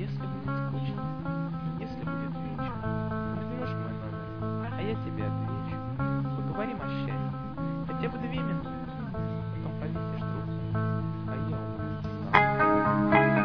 Если будет скучно, если будет вечер, наберешь мой номер, а я тебе отвечу. Поговорим о счастье, хотя бы 2 минуты, потом повесишь трубку, а я умру.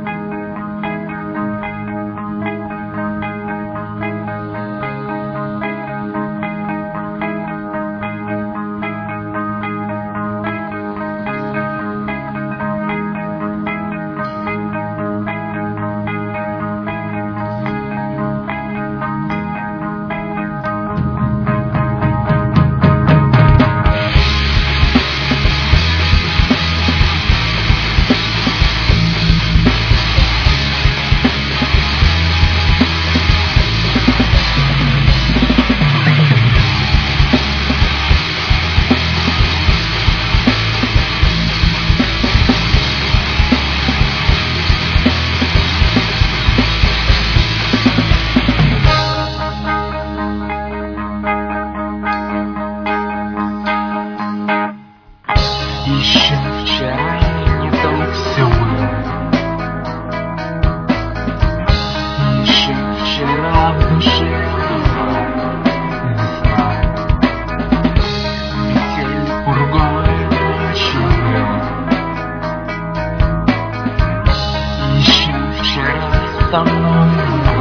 Еще вчера я не танцевал. Еще вчера в душе не знаю. Метель пургой ночью. Еще вчера со мной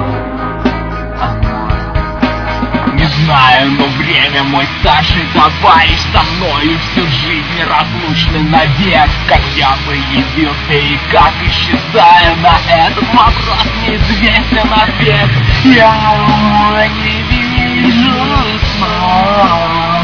не знаю, но время мой старший товарищ со мною всю жизнь неразлучный навек. Как я появился и как исчезаю, на этот вопрос неизвестен ответ. Я не вижу сна.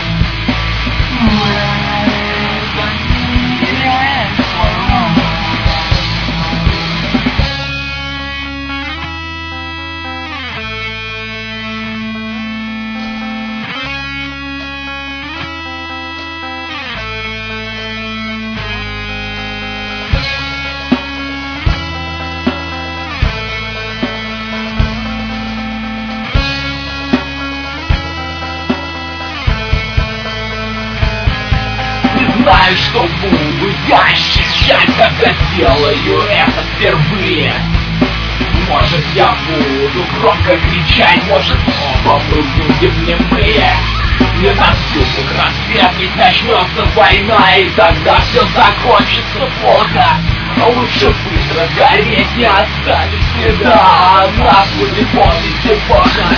Знаю, что буду я ощущать, когда делаю это впервые. Может, я буду громко кричать, может, оба мы будем немые. Не наступит рассвет, ведь начнется война, и тогда все закончится плохо. А лучше быстро гореть, не оставить следа, а нас будет помнить эпоха.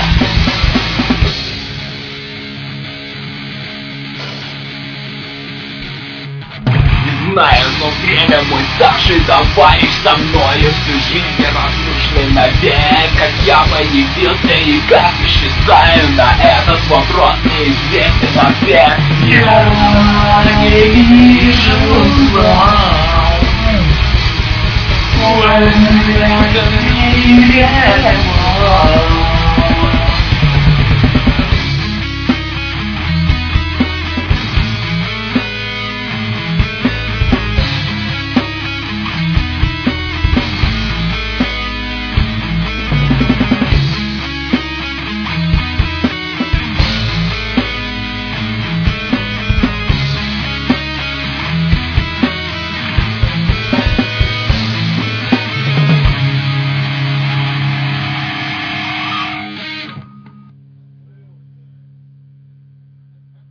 Знаю, но время мой старший товарищ со мною всю жизнь неразлучный навек. Как я появился и как исчезаю, на этот вопрос неизвестен ответ. Я не вижу зла.